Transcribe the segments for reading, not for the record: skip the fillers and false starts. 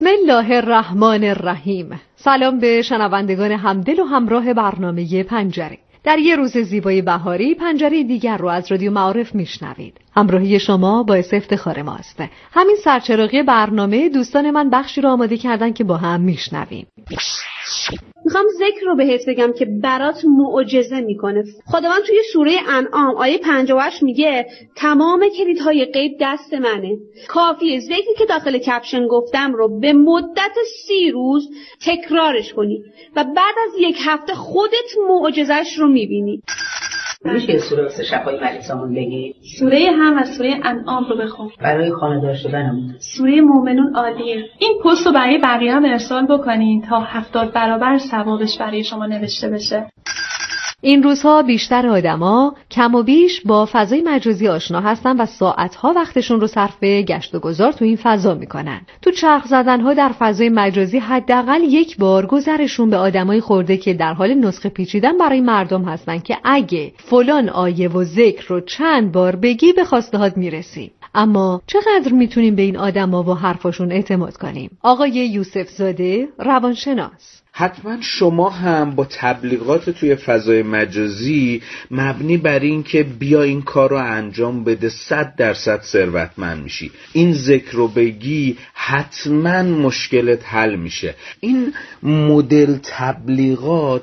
بسم الله الرحمن الرحیم. سلام به شنوندگان همدل و همراه برنامه پنجره. در یه روز زیبای بهاری پنجره دیگر رو از رادیو معارف میشنوید. همراهی شما باعث افتخار ماست. همین سرچراغی برنامه دوستان من بخشی رو آماده کردن که با هم میشنویم. میخوام ذکر رو بهت بگم که برات معجزه میکنه. خداوند توی سوره انعام آیه 58 میگه تمام کلیدهای غیب دست منه. کافیه ذکری که داخل کپشن گفتم رو به مدت 30 روز تکرارش کنی و بعد از 1 هفته خودت معجزه‌اش رو میبینی. میشه سوره واسه شفای مریضامون بگی؟ سوره هم از سوره انعام رو بخون. برای خانه‌دار شدنمون. سوره مومنون عالیه. این پست رو برای بقیه هم ارسال بکنین تا 70 برابر ثوابش برای شما نوشته بشه. این روزها بیشتر آدما کم و بیش با فضای مجازی آشنا هستن و ساعتها وقتشون رو صرف گشت و گذار تو این فضا میکنن. تو چرخ زدنها در فضای مجازی حداقل 1 بار گذرشون به آدمای خورده که در حال نسخه پیچیدن برای مردم هستن که اگه فلان آیه و ذکر رو چند بار بگی به خواستهات میرسی. اما چقدر میتونیم به این آدما و حرفاشون اعتماد کنیم؟ آقای یوسف زاده، روانشناس. حتما شما هم با تبلیغات توی فضای مجازی مبنی بر این که بیا این کار رو انجام بده 100% ثروتمند میشی، این ذکر رو بگی حتما مشکلت حل میشه. این مدل تبلیغات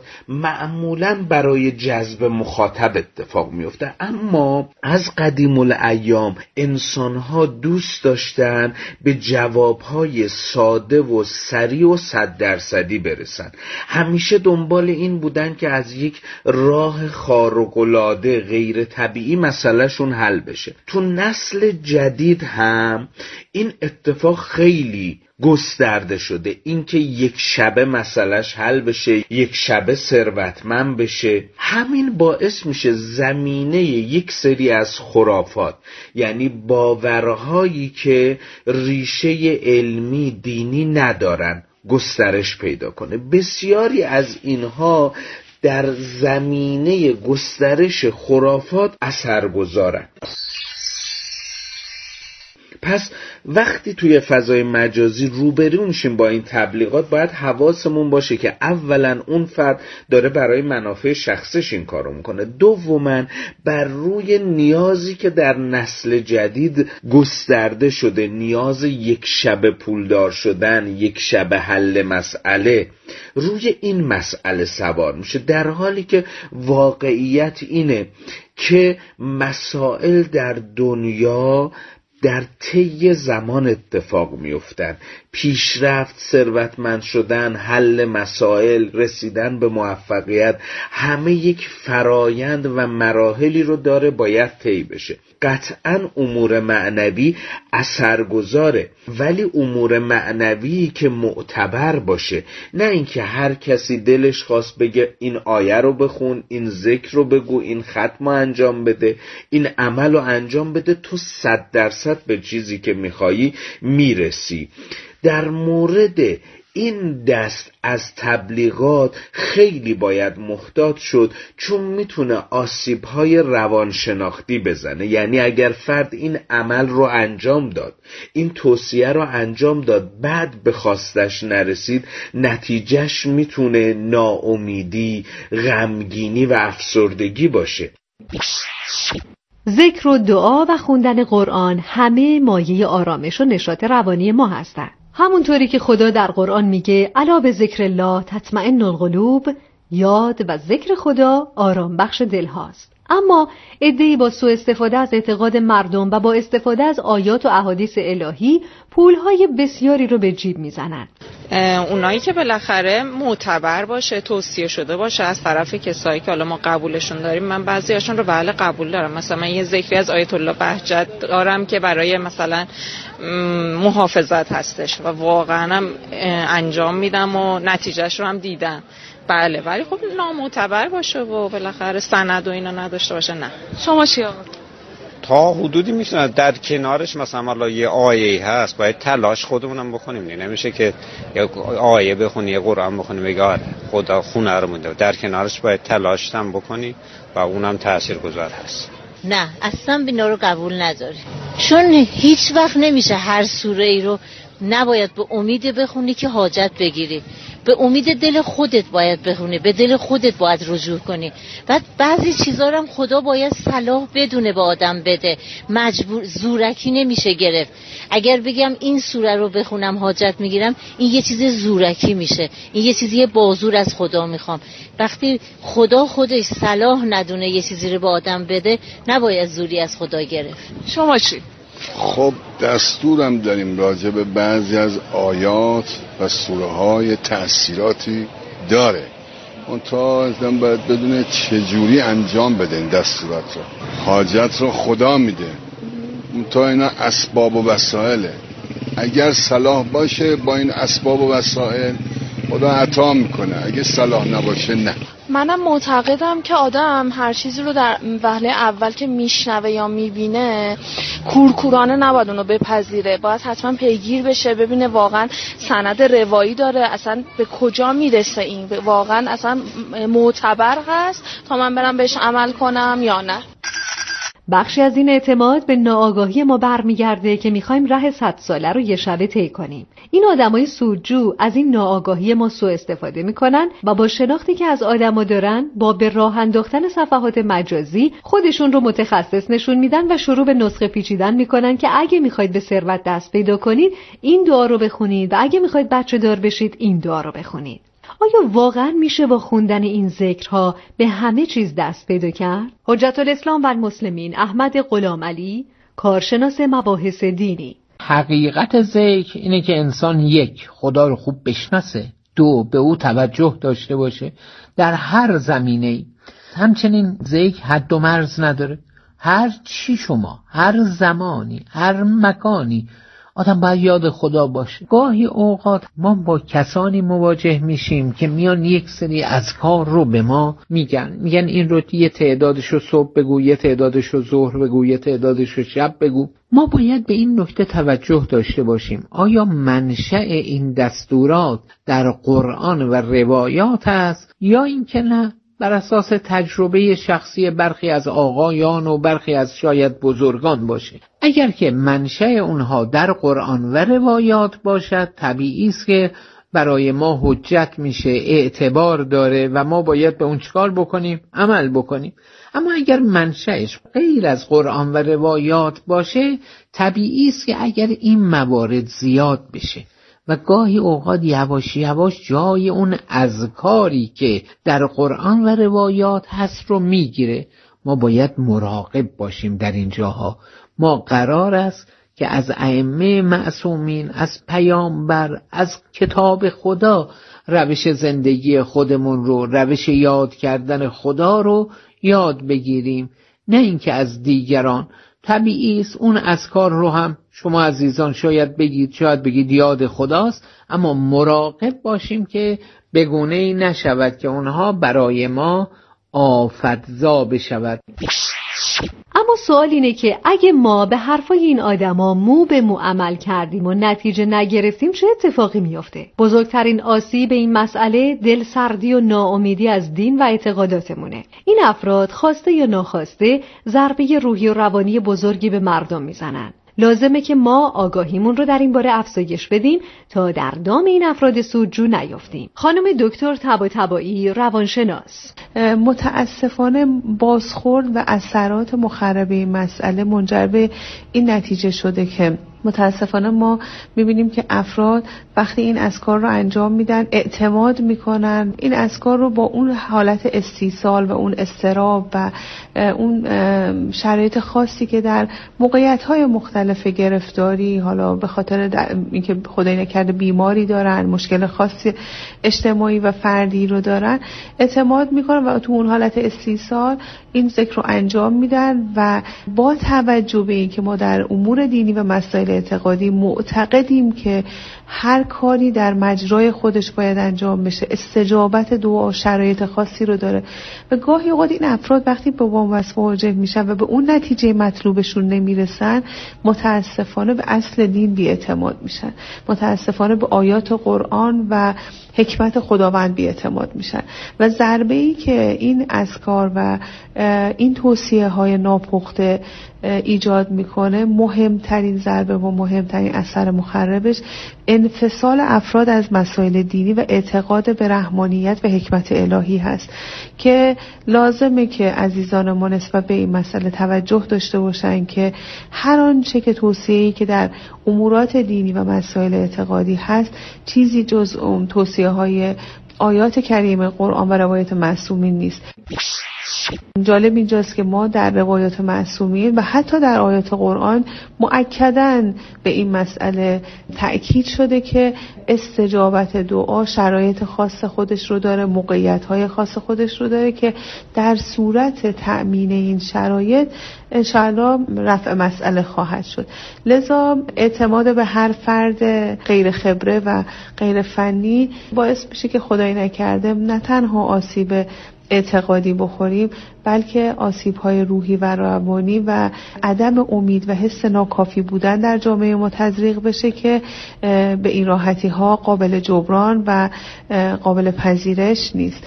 معمولا برای جذب مخاطب اتفاق میفته، اما از قدیم الایام انسانها دوست داشتن به جوابهای ساده و سریع و 100% برسن. همیشه دنبال این بودن که از یک راه خارق‌العاده غیر طبیعی مسئلهشون حل بشه. تو نسل جدید هم این اتفاق خیلی گسترده شده، اینکه یک شبه مسئلهش حل بشه، یک شبه ثروتمند بشه. همین باعث میشه زمینه یک سری از خرافات، یعنی باورهایی که ریشه علمی دینی ندارن، گسترش پیدا کنه. بسیاری از اینها در زمینه گسترش خرافات اثرگذارند. پس وقتی توی فضای مجازی روبرو میشیم با این تبلیغات، باید حواسمون باشه که اولا اون فرد داره برای منافع شخصش این کارو میکنه، دوما بر روی نیازی که در نسل جدید گسترده شده، نیاز یک شب پولدار شدن، یک شب حل مسئله، روی این مسئله سوار میشه، در حالی که واقعیت اینه که مسائل در دنیا در طی زمان اتفاق میافتند. پیشرفت، ثروتمند شدن، حل مسائل، رسیدن به موفقیت، همه یک فرایند و مراحلی رو داره، باید طی بشه. قطعاً امور معنوی اثرگذاره، ولی امور معنوی که معتبر باشه، نه اینکه هر کسی دلش خواست بگه این آیه رو بخون، این ذکر رو بگو، این ختم رو انجام بده، این عمل رو انجام بده، تو 100% به چیزی که میخوایی میرسی. در مورد این دست از تبلیغات خیلی باید محتاط شد، چون میتونه آسیب‌های روانشناختی بزنه. یعنی اگر فرد این عمل رو انجام داد، این توصیه رو انجام داد، بعد به خواستش نرسید، نتیجهش میتونه ناامیدی، غمگینی و افسردگی باشه. ذکر و دعا و خوندن قرآن همه مایه آرامش و نشاط روانی ما هستند. همونطوری که خدا در قرآن میگه الا به ذکر الله تطمئن القلوب، یاد و ذکر خدا آرام بخش دل هاست. اما عده‌ای با سوء استفاده از اعتقاد مردم و با استفاده از آیات و احادیث الهی پولهای بسیاری رو به جیب میزنن. اونایی که بالاخره معتبر باشه، توصیه شده باشه از طرف کسایی که حالا ما قبولشون داریم، من بعضیاشون رو بله قبول دارم. مثلا من یه ذکری از آیت الله بهجت دارم که برای مثلا محافظت هستش و واقعا هم انجام میدم و نتیجهش رو هم دیدم. بله، ولی خب نامعتبر باشه و بالاخره سند و اینا نداشته باشه نه. شما چی آقا؟ تا حدودی میتونه در کنارش مثلا حالا یه آیه هست، باید تلاش خودمونم بکنیم. نمیشه که یه آیه بخونی، یه قرآن بخونی بگی آره خدا خونه رو مونده. در کنارش باید تلاش هم بکنی و اونم تاثیرگذار هست. نه اصلا بینا رو قبول نداره، چون هیچ وقت نمیشه هر سوره ای رو نباید به امید بخونی که حاجت بگیری، به امید دل خودت باید بخونی، به دل خودت باید رجوع کنی. بعد بعضی چیزا رو هم خدا باید صلاح بدونه به آدم بده، مجبور زورکی نمیشه گرفت. اگر بگم این سوره رو بخونم حاجت میگیرم، این یه چیز زورکی میشه، این یه چیزی بازور از خدا میخوام. وقتی خدا خودش صلاح ندونه یه چیزی رو به آدم بده، نباید زوری از خدا گرفت. شما چی؟ خب دستورم داریم راجع به بعضی از آیات و سوره های تأثیراتی داره، اون تا ازم باید بدونه چجوری انجام بده این دستورات رو. حاجت رو خدا میده، اون تا اینا اسباب و وسائله. اگر صلاح باشه با این اسباب و وسائل خدا عطا میکنه، اگه صلاح نباشه نه. منم معتقدم که آدم هر چیزی رو در وهله اول که میشنوه یا میبینه کورکورانه نباید اونو بپذیره، باید حتما پیگیر بشه، ببینه واقعا سند روایی داره، اصلا به کجا میرسه، این واقعا اصلا معتبر هست تا من برم بهش عمل کنم یا نه. بخشی از این اعتماد به ناآگاهی ما برمیگرده که میخوایم ره 100 ساله رو یه شبه طی کنیم. این آدمای سودجو از این ناآگاهی ما سوء استفاده میکنن و با شناختی که از آدما دارن، با به راه انداختن صفحات مجازی خودشون رو متخصص نشون میدن و شروع به نسخه پیچیدن میکنن که اگه میخواید به ثروت دست پیدا کنید این دعا رو بخونید و اگه میخواید بچه دار بشید این دعا رو بخونید. آیا واقعا میشه با خوندن این ذکرها به همه چیز دست پیدا کرد؟ حجت الاسلام و المسلمین احمد غلامعلی، کارشناس مباحث دینی: حقیقت ذکر اینه که انسان یک، خدا رو خوب بشناسه، دو، به او توجه داشته باشه در هر زمینه‌ای. همچنین ذکر حد و مرز نداره، هر چی شما، هر زمانی، هر مکانی آدم باید یاد خدا باشه. گاهی اوقات ما با کسانی مواجه میشیم که میان یک سری اذکار رو به ما میگن این رو یه تعدادش رو صبح بگو، یه تعدادش رو ظهر بگو، یه تعدادش رو شب بگو. ما باید به این نکته توجه داشته باشیم، آیا منشأ این دستورات در قرآن و روایات است یا اینکه نه بر اساس تجربه شخصی برخی از آقایان و برخی از شاید بزرگان باشه. اگر که منشأ اونها در قرآن و روایات باشد، طبیعی است که برای ما حجت میشه، اعتبار داره و ما باید به اون چکار بکنیم؟ عمل بکنیم. اما اگر منشأش غیر از قرآن و روایات باشه، طبیعی است که اگر این موارد زیاد بشه و گاهی اوقات یواش یواش جای اون اذکاری که در قرآن و روایات هست رو میگیره، ما باید مراقب باشیم در این جاها. ما قرار است که از ائمه معصومین، از پیامبر، از کتاب خدا روش زندگی خودمون رو، روش یاد کردن خدا رو یاد بگیریم، نه اینکه از دیگران. طبیعی است اون اذکار رو هم شما عزیزان شاید بگید یاد خداست، اما مراقب باشیم که بگونه‌ای نشود که اونها برای ما آفتزا بشود. اما سوال اینه که اگه ما به حرفای این آدما مو به مو عمل کردیم و نتیجه نگرفتیم چه اتفاقی میفته؟ بزرگترین آسیب این مسئله دلسردی و ناامیدی از دین و اعتقاداتمونه. این افراد خواسته یا ناخواسته ضربه روحی و روانی بزرگی به مردم میزنن. لازمه که ما آگاهیمون رو در این باره افزایش بدیم تا در دام این افراد سودجو نیافتیم. خانم دکتر طباطبایی، روانشناس: متاسفانه بازخورد و اثرات مخرب این مسئله منجر به این نتیجه شده که متاسفانه ما میبینیم که افراد وقتی این اذکار رو انجام میدن اعتماد میکنن، این اذکار رو با اون حالت استیصال و اون اضطراب و اون شرایط خاصی که در موقعیت‌های مختلف گرفتاری، حالا به خاطر اینکه خدای نکرده بیماری دارن، مشکل خاصی اجتماعی و فردی رو دارن، اعتماد میکنن و تو اون حالت استیصال این ذکر رو انجام میدن و با توجه به اینکه ما در امور دینی و مسائل اعتقادی معتقدیم که هر کاری در مجرای خودش باید انجام بشه، استجابت دعا شرایط خاصی رو داره و گاهی اوقات این افراد وقتی به بن‌وصف مواجه میشن و به اون نتیجه مطلوبشون نمیرسن، متاسفانه به اصل دین بی‌اعتماد میشن، متاسفانه به آیات قرآن و حکمت خداوند بی‌اعتماد میشن و ضربه‌ای که این اذکار و این توصیه‌های ناپخته ایجاد میکنه، مهمترین ضربه و مهمترین اثر مخربش انفصال افراد از مسائل دینی و اعتقاد به رحمانیت و حکمت الهی هست که لازمه که عزیزان ما نسبت به این مسئله توجه داشته باشن که هر آنچه که توصیه‌ای که در امورات دینی و مسائل اعتقادی هست چیزی جز اون توصیه‌های آیات کریمه قرآن و روایات معصومین نیست. جالب اینجاست که ما در روایات معصومین و حتی در آیات قرآن مؤکداً به این مسئله تأکید شده که استجابت دعا شرایط خاص خودش رو داره، موقعیت‌های خاص خودش رو داره که در صورت تأمین این شرایط انشاءالله رفع مسئله خواهد شد. لذا اعتماد به هر فرد غیر خبره و غیر فنی باعث میشه که خدای نکرده نه تنها آسیب اعتقادی بخوریم، بلکه آسیب‌های روحی و روانی و عدم امید و حس ناکافی بودن در جامعه ما تزریق بشه که به این راحتی‌ها قابل جبران و قابل پذیرش نیست.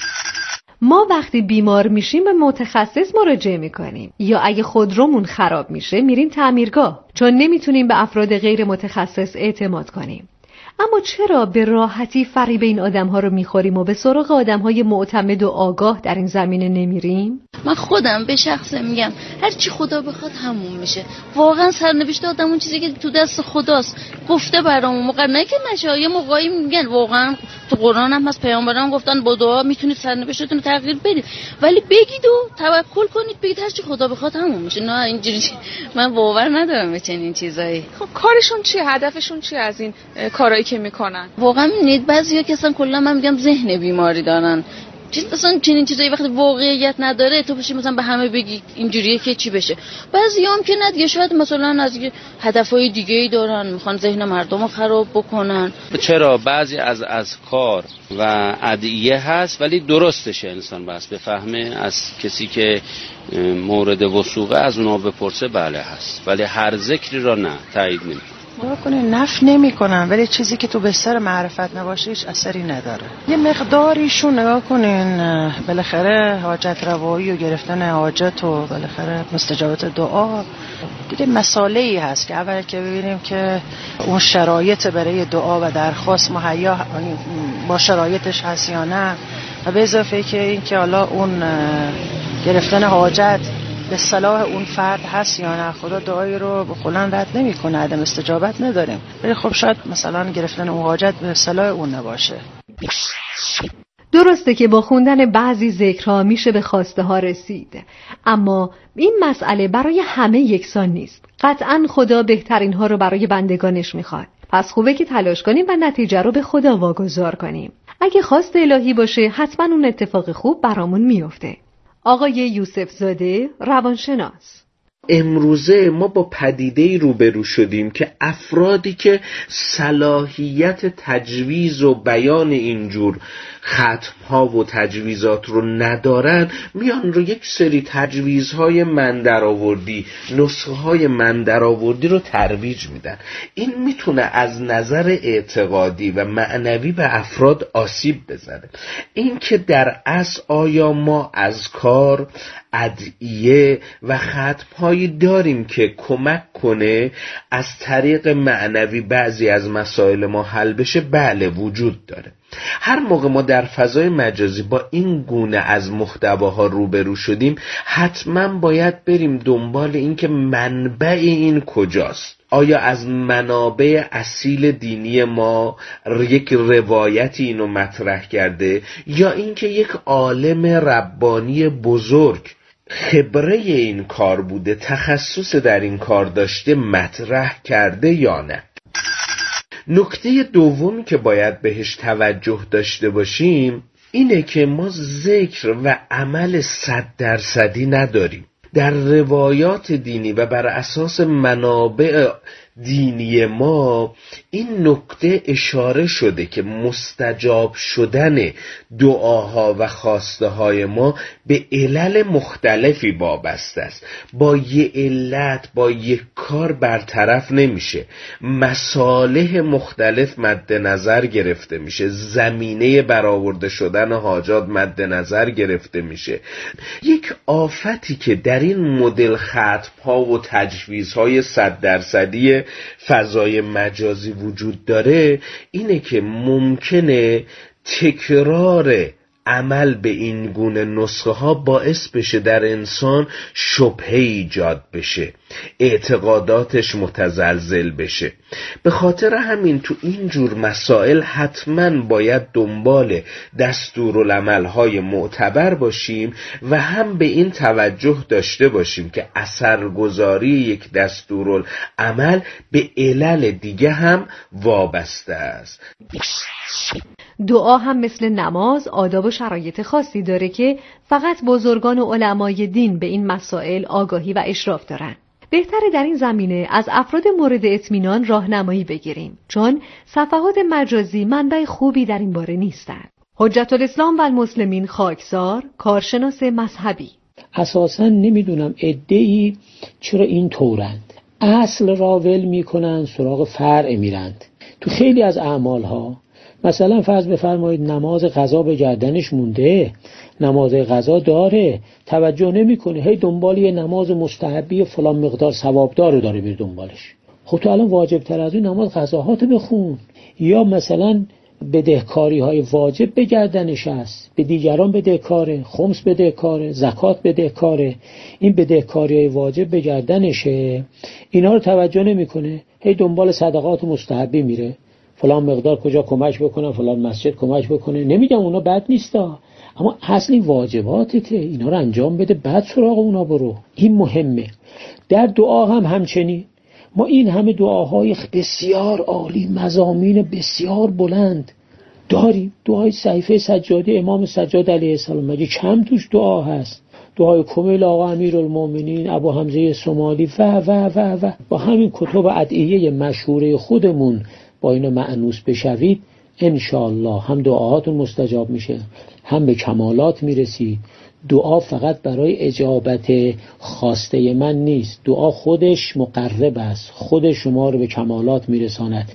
ما وقتی بیمار میشیم به متخصص مراجعه میکنیم یا اگه خودرومون خراب میشه میریم تعمیرگاه، چون نمیتونیم به افراد غیر متخصص اعتماد کنیم. اما چرا به راحتی فریب این آدم‌ها رو می‌خوریم و به سراغ آدم‌های معتمد و آگاه در این زمینه نمیریم؟ من خودم به شخصه میگم هر چی خدا بخواد همون میشه. واقعا سرنوشت آدم اون چیزی که تو دست خداست. گفته برامون موقع نه که نشه، یه موقعی میگن واقعا تو قرآن هم هست، پیامبران گفتن با دعا میتونید سرنوشتتون رو تغییر بدید، ولی بگید و توکل کنید، بگید هر چی خدا بخواد همون میشه. نه اینجوری من باور ندارم به چنین چیزایی. خب کارشون چیه؟ هدفشون چیه از این کارهایی که میکنن؟ واقعا میبینید بعضیا که اصلا کلا من میگم ذهن بیماری دارن، اصلا چنین چیزایی وقتی واقعیت نداره تو بشی مثلا به همه بگی اینجوریه که چی بشه. بعضی هم که نه دیگه، شاید مثلا از هدفهای دیگه‌ای دارن، میخوان ذهن مردم رو خراب بکنن. چرا بعضی از کار و ادعیه هست ولی درستشه انسان بس بفهمه، از کسی که مورد وثوقه از اونها بپرسه بله هست، ولی هر ذکری را نه تایید نمی‌کنه. نگاه کنین نفی نمی‌کنن، ولی چیزی که تو بستر معرفت نباشه هیچ اثری نداره. یه مقداریشون نگاه کنین بالاخره حاجت روایی و گرفتن حاجت و بالاخره مستجابت دعا دیگه مسائلی هست که اول که ببینیم که اون شرایط برای دعا و درخواست مهیا با شرایطش هست یا نه، و به اضافه که این که حالا اون گرفتن حاجت به صلاح اون فرد هست یا نه. خدا دعایی رو به کلا رد نمی‌کنه، عدم استجابت نداریم، ولی خب شاید مثلا گرفتن اون حاجت به صلاح اون نباشه. درسته که با خوندن بعضی ذکرها میشه به خواسته ها رسید، اما این مسئله برای همه یکسان نیست. قطعاً خدا بهترین ها رو برای بندگانش میخواد، پس خوبه که تلاش کنیم و نتیجه رو به خدا واگذار کنیم. اگه خواست الهی باشه حتما اون اتفاق خوب برامون میفته. آقای یوسف زاده، روانشناس. امروزه ما با پدیده‌ای روبرو شدیم که افرادی که صلاحیت تجویز و بیان اینجور ختم‌ها و تجویزات رو ندارن، میان رو یک سری تجویزهای من درآوردی، نسخه‌های من درآوردی رو ترویج میدن. این میتونه از نظر اعتقادی و معنوی به افراد آسیب بزنه. این که در اصل آیا ما اذکار، ادعیه و ختم‌هایی داریم که کمک کنه از طریق معنوی بعضی از مسائل ما حل بشه؟ بله وجود داره. هر موقع ما در فضای مجازی با این گونه از محتواها روبرو شدیم حتما باید بریم دنبال این که منبع این کجاست. آیا از منابع اصیل دینی ما یک روایتی اینو مطرح کرده یا اینکه یک عالم ربانی بزرگ خبره این کار بوده، تخصص در این کار داشته مطرح کرده یا نه. نکته دومی که باید بهش توجه داشته باشیم اینه که ما ذکر و عمل 100% نداریم. در روایات دینی و بر اساس منابع دینی ما این نکته اشاره شده که مستجاب شدن دعاها و خواسته های ما به علل مختلفی وابسته است. با یه علت، با یک کار برطرف نمیشه. مصالح مختلف مد نظر گرفته میشه، زمینه برآورده شدن حاجات مد نظر گرفته میشه. یک آفتی که در این مدل خطب‌ها و تجویزهای 100% فضای مجازی وجود داره اینه که ممکنه تکرار عمل به این گونه نسخه ها باعث بشه در انسان شبهه ایجاد بشه، اعتقاداتش متزلزل بشه. به خاطر همین تو این جور مسائل حتما باید دنبال دستورالعمل‌های معتبر باشیم و هم به این توجه داشته باشیم که اثرگذاری یک دستورالعمل به علل دیگه هم وابسته است. دعا هم مثل نماز آداب و شرایط خاصی داره که فقط بزرگان و علمای دین به این مسائل آگاهی و اشراف دارن. بهتره در این زمینه از افراد مورد اطمینان راهنمایی بگیریم، چون صفحات مجازی منبع خوبی در این باره نیستند. حجت الاسلام و المسلمین خاکسار، کارشناس مذهبی: اساساً نمیدونم عده‌ای چرا این طورند، اصل را ول میکنن سراغ فرع میرند. تو خیلی از اعمالها مثلا فرض بفرمایید نماز قضا به گردنش مونده، نماز قضا داره، توجه نمیکنه، هی دنبال یه نماز مستحبی فلان مقدار ثوابدار رو داره بیر دنبالش. خب تو الان واجب تر از این نماز قضاهات بخون. یا مثلا بدهکاری های واجب به گردنش هست، به دیگران بدهکاره، خمس بدهکاره، زکات بدهکاره، این بدهکاری های واجب به گردنشه، اینا رو توجه نمیکنه، هی دنبال صدقات مستحبی میره، فلان مقدار کجا کمک بکنه، فلان مسجد کمک بکنه. نمیگم اونا بد نیستا، اما اصلی واجباتته، اینا رو انجام بده، بعد سراغ اونا برو. این مهمه. در دعا هم همچنین. ما این همه دعاهای بسیار عالی، مضامین بسیار بلند داریم. دعای صحیفه سجادی امام سجاد علیه السلام مگه کم توش دعا هست؟ دعای کمیل آقا امیرالمومنین، ابو حمزه سمالی و با همین کتب ادعیه مشهوره خودمون با اینا مأنوس بشوید، انشاءالله هم دعاهاتون مستجاب میشه، هم به کمالات میرسید. دعا فقط برای اجابت خواسته من نیست، دعا خودش مقرب است، خود شما رو به کمالات میرساند.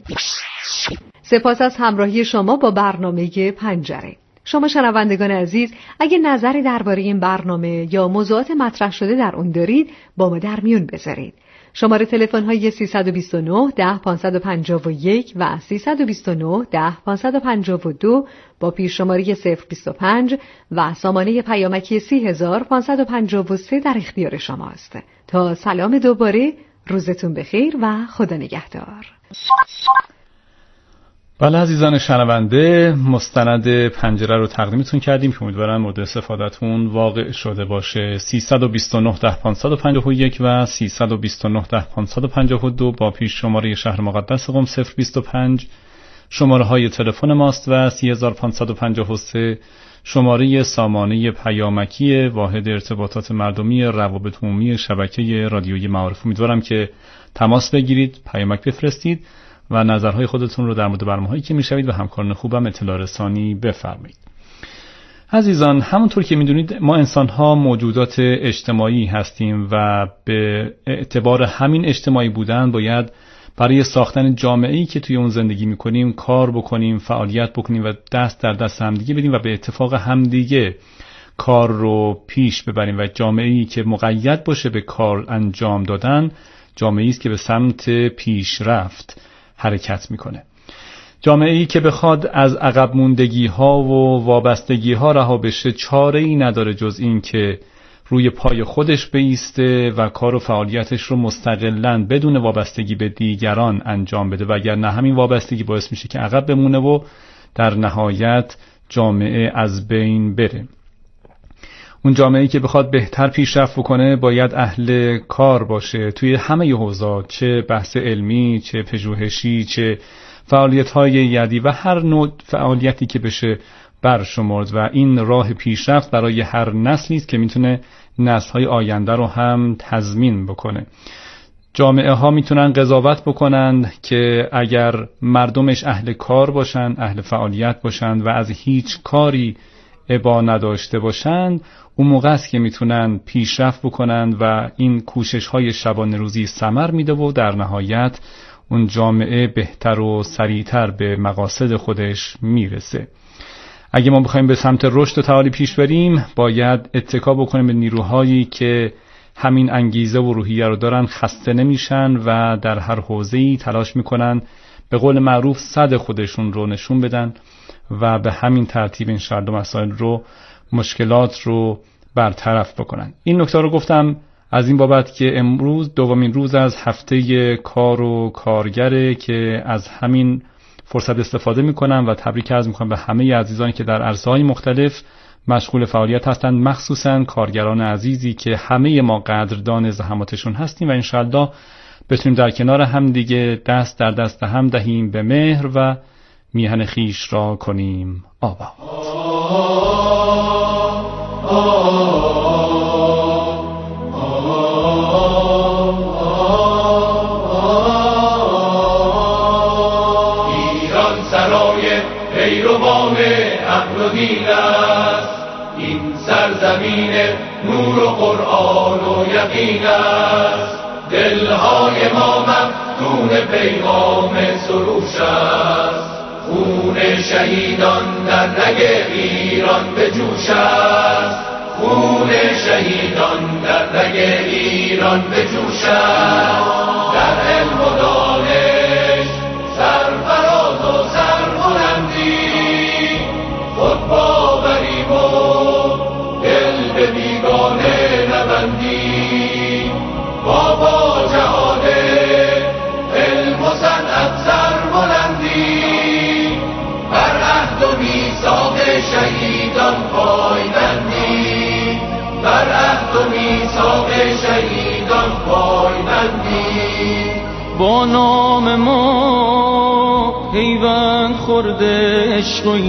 سپاس از همراهی شما با برنامه پنجره. شما شنوندگان عزیز، اگه نظری درباره این برنامه یا موضوعات مطرح شده در اون دارید، با ما در میون بذارید. شماره تلفن های 329 10 551 و 329 10 552 با پیش شماره 025 و سامانه پیامکی 30553 در اختیار شماست. تا سلام دوباره، روزتون بخیر و خدا نگهدار. بله عزیزان شنونده، مستند پنجره رو تقدیمتون کردیم که امیدوارم مورد استفادهتون واقع شده باشه. 329 10 551 و 329 10 552 با پیش شماره شهر مقدس قم 025 شماره های تلفن ماست و 3553 شماره سامانه پیامکی واحد ارتباطات مردمی روابط عمومی شبکه رادیویی معارف. امیدوارم که تماس بگیرید، پیامک بفرستید و نظرهای خودتون رو در مورد برنامه‌هایی که میشوید و همکاران خوبم اطلاع رسانی بفرمایید. عزیزان، همونطور که میدونید ما انسان‌ها موجودات اجتماعی هستیم و به اعتبار همین اجتماعی بودن باید برای ساختن جامعه‌ای که توی اون زندگی میکنیم کار بکنیم، فعالیت بکنیم و دست در دست همدیگه بدیم و به اتفاق همدیگه کار رو پیش ببریم و جامعه‌ای که مقید باشه به کار انجام دادن، جامعه‌ای است که به سمت پیشرفت حرکت میکنه. جامعه‌ای که بخواد از عقب موندگی‌ها و وابستگی‌ها رها بشه، چاره‌ای نداره جز این که روی پای خودش بایسته و کار و فعالیتش رو مستقلاً بدون وابستگی به دیگران انجام بده، وگرنه همین وابستگی باعث میشه که عقب بمونه و در نهایت جامعه از بین بره. اون جامعه‌ای که بخواد بهتر پیشرفت بکنه باید اهل کار باشه توی همه حوزه‌ها، چه بحث علمی، چه پژوهشی، چه فعالیت‌های یدی و هر نوع فعالیتی که بشه برشمرد و این راه پیشرفت برای هر نسلی است که میتونه نسل‌های آینده رو هم تضمین بکنه. جامعه ها میتونن قضاوت بکنن که اگر مردمش اهل کار باشن، اهل فعالیت باشن و از هیچ کاری ابا نداشته باشند، اون موقع است که میتونن پیشرفت بکنن و این کوشش های شبانه روزی ثمر میده و در نهایت اون جامعه بهتر و سریعتر به مقاصد خودش میرسه. اگه ما بخوایم به سمت رشد و تعالی پیش بریم، باید اتکا بکنیم به نیروهایی که همین انگیزه و روحیه رو دارن، خسته نمیشن و در هر حوزه‌ای تلاش میکنن به قول معروف صد خودشون رو نشون بدن و به همین ترتیب انشاءالله مسائل رو، مشکلات رو برطرف بکنن. این نکته رو گفتم از این بابت که امروز دومین روز از هفته کار و کارگره که از همین فرصت استفاده میکنم و تبریک عرض میکنم به همه عزیزانی که در عرصه‌های مختلف مشغول فعالیت هستند، مخصوصا کارگران عزیزی که همه ما قدردان زحماتشون هستیم و انشاءالله بتونیم در کنار هم دیگه دست در دست هم دهیم به مهر و میهن خیش را کنیم آباد. ایران سرای پیروان عقل و دین است، این سرزمین نور و قرآن و یقین است. دلهای ما مفتون پیغام سروش است، خون شهیدان در رگ ایران به جوش است. خون شهیدان در رگ ایران به جوش است. در علم و دانش سرفراز و سربلندی، خود باوریم و دل به بیگانه نبندی. با جهان علم و صنعت سربلندی، بر عهد و میثاق شهیدان پایبندی. بر عهد و میثاق شهیدان پایبندی. با نام ما پیوند خورده عشق و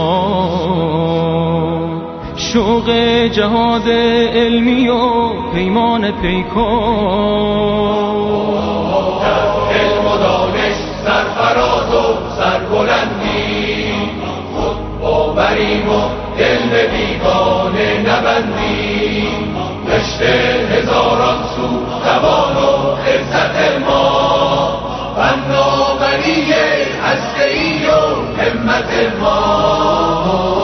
ایثار، شوق جهاد علمی و پیمان پیکار. علم و دانش سرفراز و سربلندی، خود باوریم و دل به بیگانه نبندیم. رشته هزاران سو توان و عزت ما، فناوری هسته‌ای و همت ما.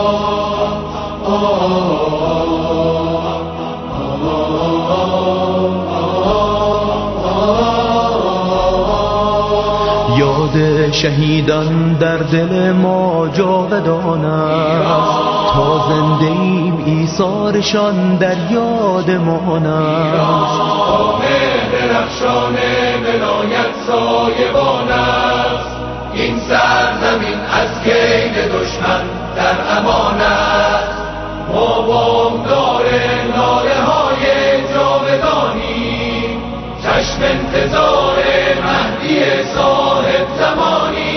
یاد شهیدان در دل ما جاودان است، تا زنده ایم ایثارشان در یادمان است. درخشان ولایت سایبان است، این سرزمین از کید دشمن در امان است. ما وامدار ناله های جاودانی، چشم انتظار مهدی صاحب زمانی.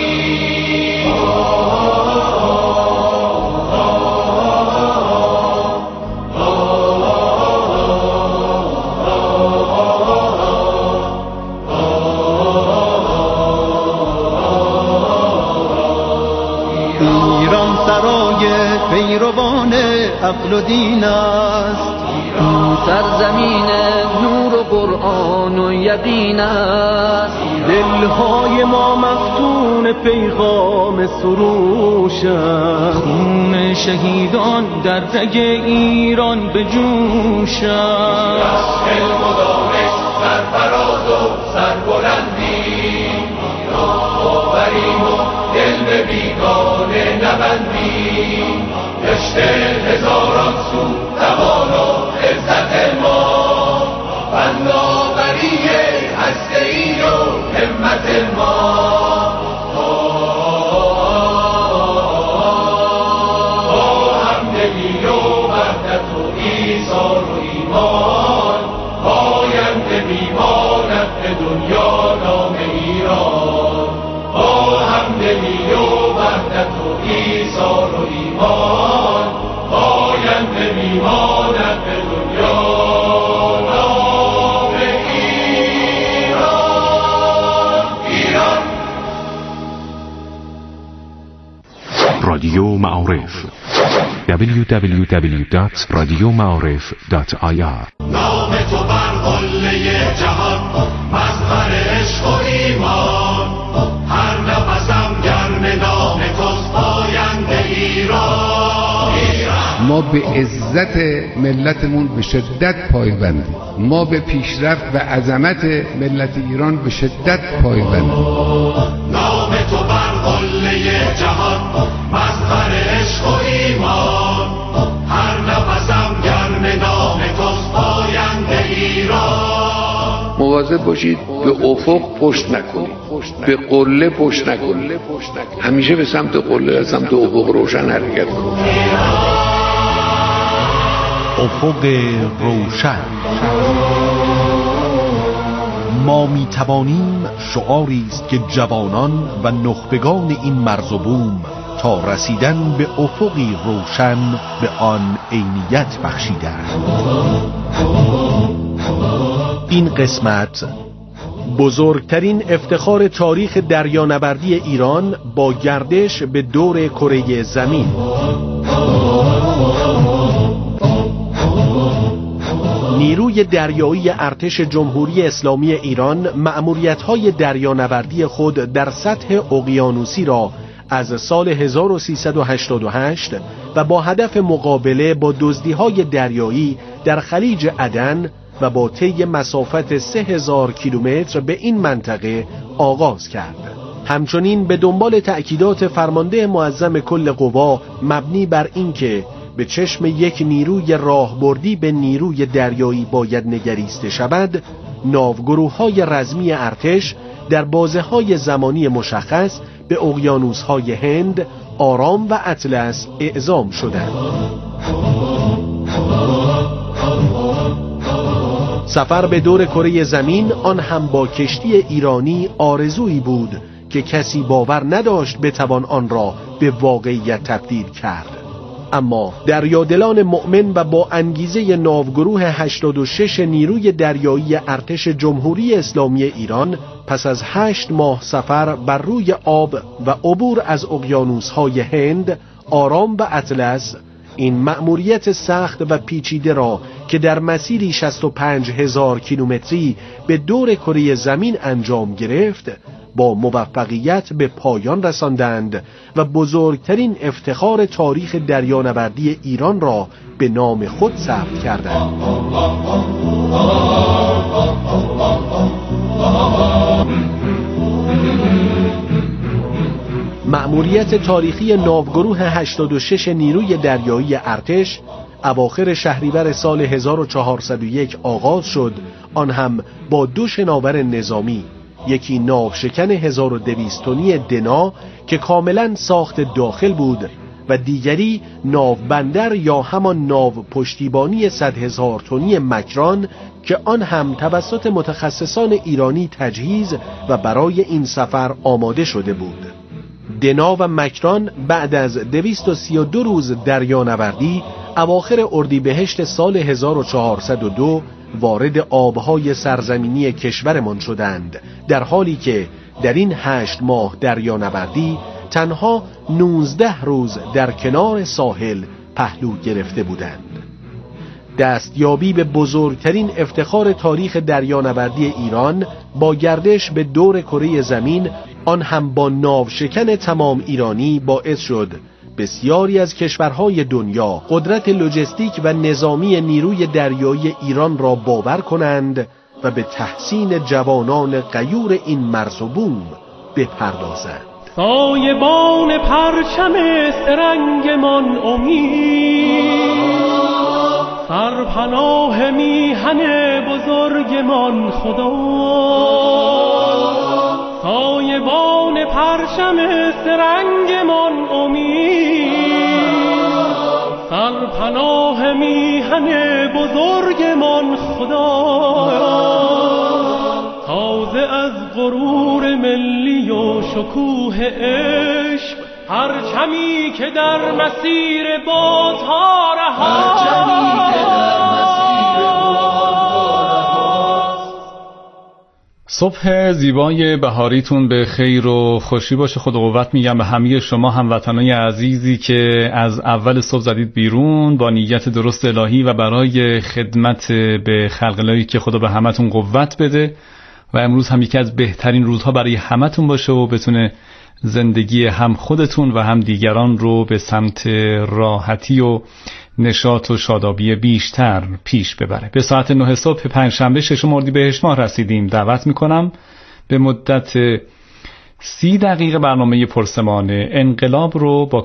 ایران سرای پیروان عقل و دین است، این سرزمین نور و قرآن و یقین است. دلهای ما مفتون پیغام سروش است، خون شهیدان در رگ ایران به جوش است. علم و دانش سرفراز و سربلندی، باوریم و دل به بیگانه نبندیم. رشته هزاران سو توان و عزت ما، فناوری هسته‌ای و همت ما. با همدلی و وحدت و ایثار و ایمان، پاینده میماند به دنیا نام ایران. با همدلی و وحدت و ایثار و ایمان، پاینده میماند به دنیا نام ایران. رادیو معارف www.radiomaarif.ir. نام تو بر قله جهان، مظهر عشق و ایمان، هر نفسم گرم نام توست، پاینده ایران. ما به عزت ملتمون به شدت پایبندیم، ما به پیشرفت و عظمت ملت ایران به شدت پایبندیم. نام تو بر قله جهان، مظهر عشق و ایمان، هر نفسم گرم نام توست، پاینده ایران. مواظب باشید به افق پشت نکنید، به قله پشت نکنید، همیشه به سمت قله، سمت افق روشن حرکت کنید. افق روشن. ما می توانیم شعاری است که جوانان و نخبگان این مرز و بوم تا رسیدن به افقی روشن به آن عینیت بخشیدند. این قسمت بزرگترین افتخار تاریخ دریانوردی ایران با گردش به دور کره زمین. نیروی دریایی ارتش جمهوری اسلامی ایران مأموریت‌های دریانوردی خود در سطح اقیانوسی را از سال 1388 و با هدف مقابله با دزدی‌های دریایی در خلیج عدن و با طی مسافت 3000 کیلومتر به این منطقه آغاز کرد. همچنین به دنبال تأکیدات فرمانده معظم کل قوا مبنی بر اینکه به چشم یک نیروی راهبردی به نیروی دریایی باید نگریسته شود، ناوگروه‌های رزمی ارتش در بازه‌های زمانی مشخص به اقیانوس‌های هند، آرام و اطلس اعزام شدند. سفر به دور کره زمین، آن هم با کشتی ایرانی، آرزویی بود که کسی باور نداشت بتوان آن را به واقعیت تبدیل کرد. اما دریادلان مؤمن و با انگیزه ناوگروه 86 نیروی دریایی ارتش جمهوری اسلامی ایران پس از 8 ماه سفر بر روی آب و عبور از اقیانوس‌های هند، آرام و اطلس، این مأموریت سخت و پیچیده را که در مسیری 65,000 کیلومتری به دور کره زمین انجام گرفت، با موفقیت به پایان رساندند و بزرگترین افتخار تاریخ دریانوردی ایران را به نام خود ثبت کردند. مأموریت تاریخی ناوگروه 86 نیروی دریایی ارتش اواخر شهریور سال 1401 آغاز شد، آن هم با 2 شناور نظامی، یکی ناوشکن 1200 تنی دنا که کاملا ساخت داخل بود و دیگری ناوبندر یا همان ناو پشتیبانی 100,000 تنی مکران که آن هم توسط متخصصان ایرانی تجهیز و برای این سفر آماده شده بود. دنا و مکران بعد از 232 روز دریانوردی اواخر اردیبهشت سال 1402 وارد آبهای سرزمینی کشورمان شدند، در حالی که در این 8 ماه دریانوردی تنها 19 روز در کنار ساحل پهلو گرفته بودند. دستیابی به بزرگترین افتخار تاریخ دریانوردی ایران با گردش به دور کره زمین، آن هم با ناوشکن تمام ایرانی، باعث شد بسیاری از کشورهای دنیا قدرت لوجستیک و نظامی نیروی دریایی ایران را باور کنند و به تحسین جوانان غیور این مرز و بوم بپردازند. سایبان پرچم سرنگمان امید، سرپناه میهن بزرگمان خدا. سایبان پرچم سرنگمان امید، سرپناه میهن بزرگمان خدا. تازه از غرور ملی و شکوه عشق، پرچمی که در مسیر بازها رهاست. صبح زیبای بهاریتون به خیر و خوشی باشه. خدا قوت میگم به همه شما هموطنای عزیزی که از اول صبح زدید بیرون با نیت درست الهی و برای خدمت به خلق الهی که خدا به همتون قوت بده و امروز هم یکی از بهترین روزها برای همتون باشه و بتونه زندگی هم خودتون و هم دیگران رو به سمت راحتی و نشاط و شادابی بیشتر پیش ببره. به ساعت 9 صبح پنجشنبه 6 اردیبهشت ماه رسیدیم. دعوت میکنم به مدت 30 دقیقه برنامه پرسمان انقلاب رو با